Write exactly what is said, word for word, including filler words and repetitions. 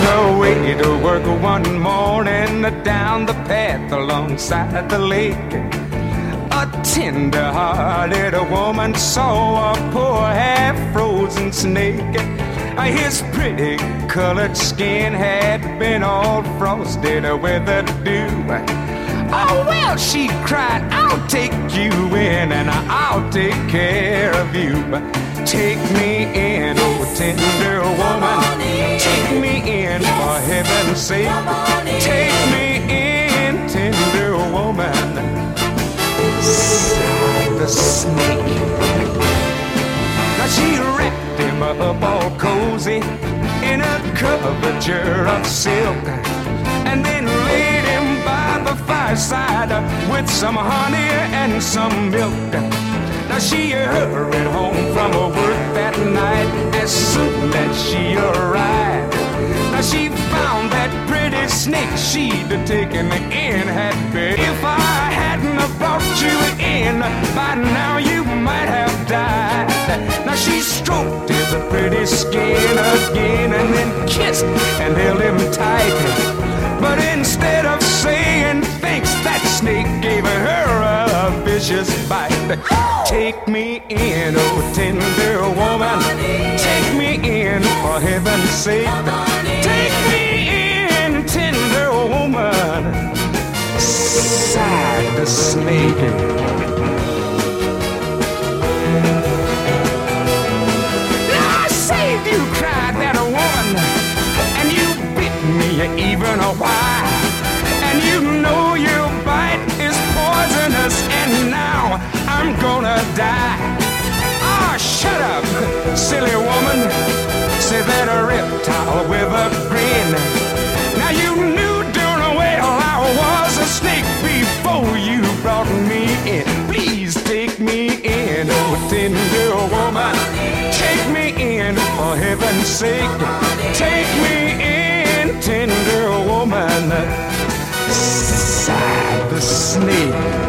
away to work one morning down the path alongside the lake. A tender-hearted woman saw a poor half-frozen snake. His pretty colored skin had been all frosted with the dew. Oh, well, she cried, I'll take you in and I'll take care of you. Take me in, oh tender woman. Take me in, for heaven's sake. Take me in, tender woman. Sighed the snake. Now she wrapped him up all cozy in a coverture of silk, and then laid him by the fireside with some honey and some milk. Now she hurried home from her work that night as soon as she arrived. Now she found that pretty snake she'd taken in had been. If I hadn't have brought you in, by now you might have died. Now she stroked his pretty skin again and then kissed and held him tight. But instead of saying thanks, that snake gave her a vicious bite. Take me in, oh tender woman. Take me in, for heaven's sake. Take me in, tender woman. Sighed the snake. You cried that a woman, and you bit me even a while, and you know your bite is poisonous, and now I'm gonna die. Ah, oh, shut up, silly woman, said that a reptile with a grin. Now you knew darn well I was a snake before you brought me in. Please take me in, oh tender woman. Take me in, for heaven's sake. Take me in, tender woman. Sighed the snake.